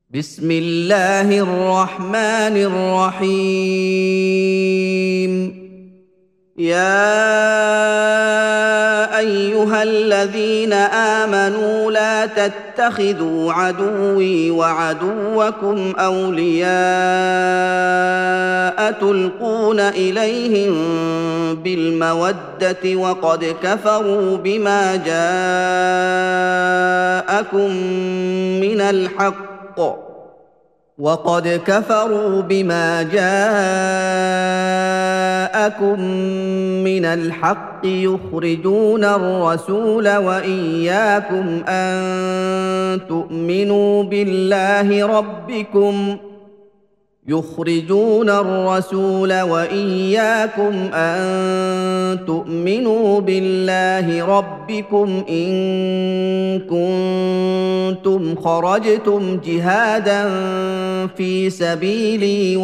بسم الله الرحمن الرحيم. يا ايها الذين امنوا لا تتخذوا عدوي وعدوكم اولياء تلقون اليهم بالموده وقد كفروا بما جاءكم من الحق يخرجون الرسول وإياكم أن تؤمنوا بالله ربكم إن كنتم خرجتم جهادا في سبيلي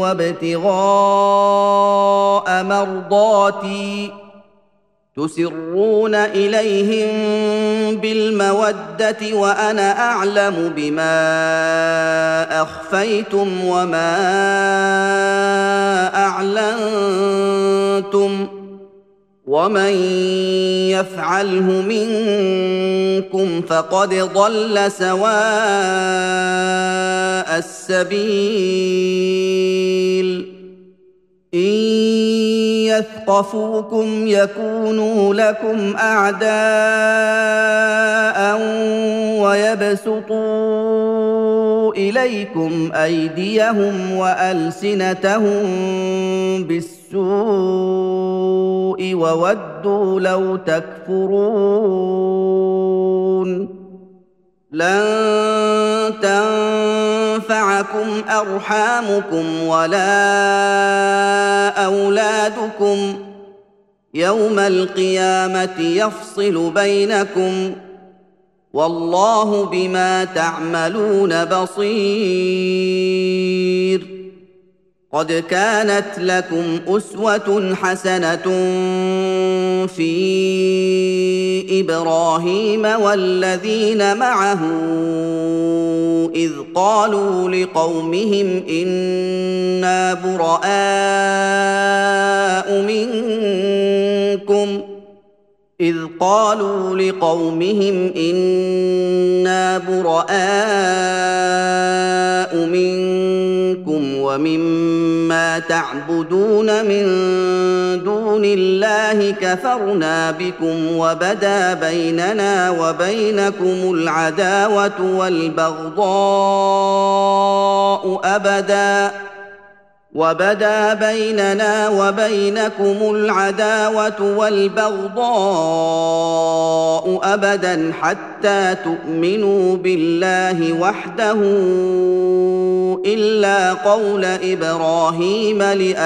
وابتغاء مرضاتي تسرون إليهم بالمودة وأنا أعلم بما أخفيتم وما أعلنتم ومن يفعله منكم فقد ضل سواء السبيل. إن يثقفوكم يكونوا لكم أعداء ويبسطوا إليكم أيديهم وألسنتهم بالسوء وودوا لو تكفرون. لن تنفعكم أرحامكم ولا أولادكم يوم القيامة يفصل بينكم والله بما تعملون بصير. قد كانت لكم أسوة حسنة في إبراهيم والذين معه إذ قالوا لقومهم إنا براء منكم ومما تعبدون من دون الله كفرنا بكم وبدا بيننا وبينكم العداوة والبغضاء أبدا حتى تؤمنوا بالله وحده إلا قول إبراهيم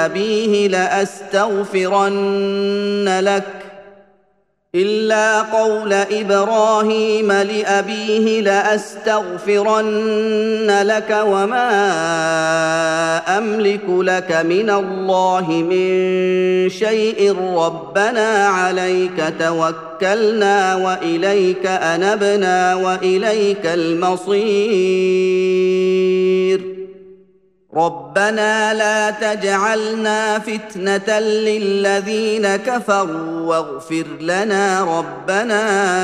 لأبيه لأستغفرن لك وما أملك لك من الله من شيء ربنا عليك توكلنا وإليك أنبنا وإليك المصير. ربنا لا تجعلنا فتنة للذين كفروا واغفر لنا ربنا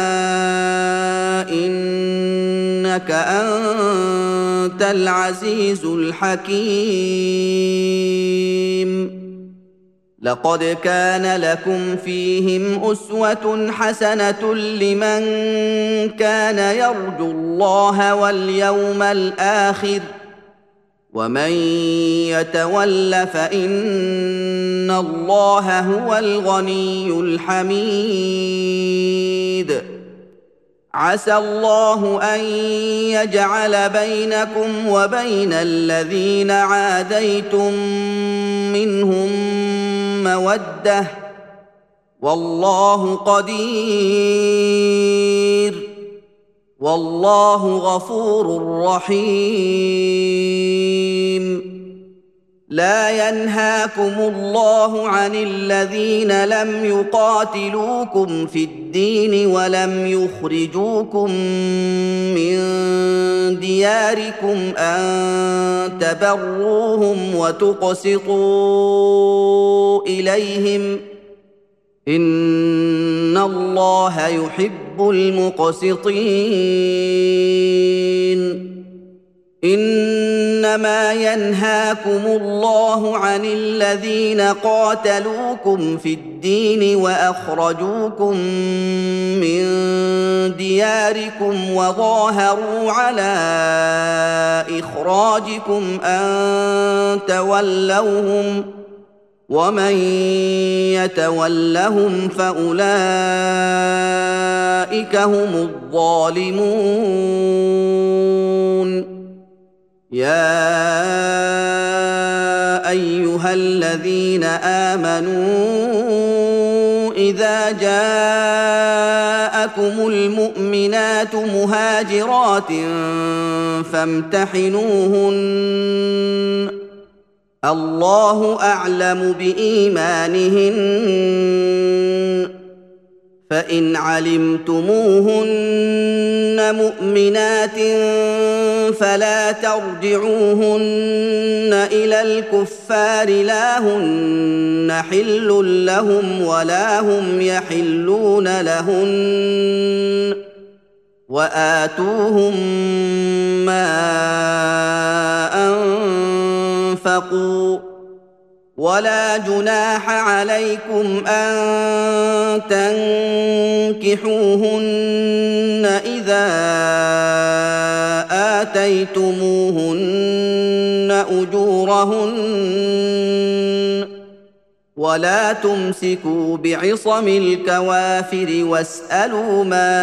إنك أنت العزيز الحكيم. لقد كان لكم فيهم أسوة حسنة لمن كان يرجو الله واليوم الآخر ومن يتول فإن الله هو الغني الحميد. عسى الله أن يجعل بينكم وبين الذين عاديتم منهم مودة والله قدير والله غفور رحيم. لا ينهاكم الله عن الذين لم يقاتلوكم في الدين ولم يخرجوكم من دياركم أن تبروهم وتقسطوا إليهم إن الله يحب المقسطين إنما ينهاكم الله عن الذين قاتلوكم في الدين وأخرجوكم من دياركم وظاهروا على إخراجكم أن تولوهم ومن يتولهم فأولئك هم الظالمون يا ايها الذين امنوا اذا جاءكم المؤمنات مهاجرات فامتحنوهن الله اعلم بايمانهن فإن علمتموهن مؤمنات فلا ترجعوهن إلى الكفار لا هن حل لهم ولا هم يحلون لهن وآتوهم ما أنفقوا ولا جناح عليكم أن تنكحوهن إذا آتيتموهن أجورهن ولا تمسكوا بعصم الكوافر واسألوا ما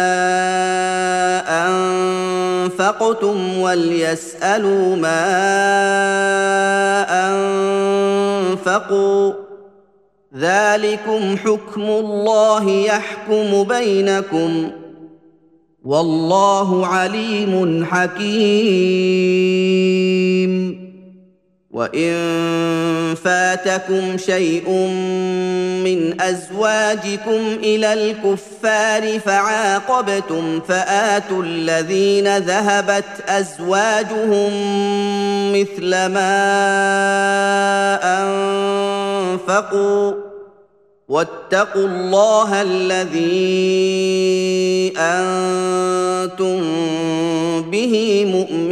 أنفقتم وليسألوا ما أنفقوا ذلكم حكم الله يحكم بينكم والله عليم حكيم وإن فاتكم شيء من أزواجكم إلى الكفار فعاقبتم فآتوا الذين ذهبت أزواجهم مثل ما أنفقوا واتقوا الله الذي أنتم به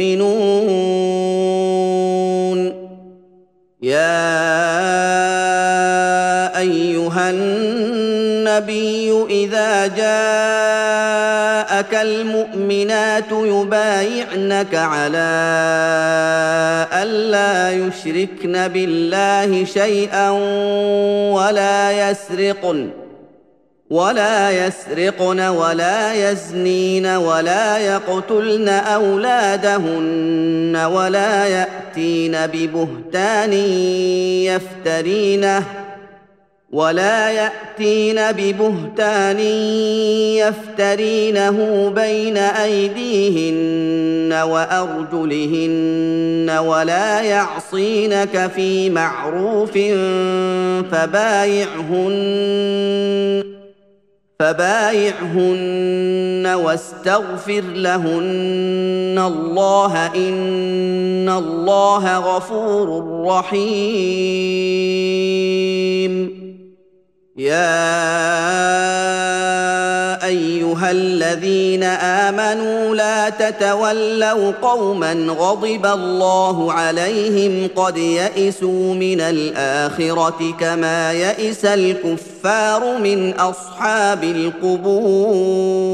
مؤمنون يا أيها النبي إذا جاءك المؤمنات يبايعنك على ألا يشركن بالله شيئا ولا يسرقن ولا يزنين ولا يقتلن أولادهن ولا يأتين ببهتان يفترينه بين أيديهن وأرجلهن ولا يعصينك في معروف فبايعهن واستغفر لهن الله إن الله غفور رحيم يا أيها الذين آمنوا لا تتولوا قوما غضب الله عليهم قد يئسوا من الآخرة كما يئس الكفار من أصحاب القبور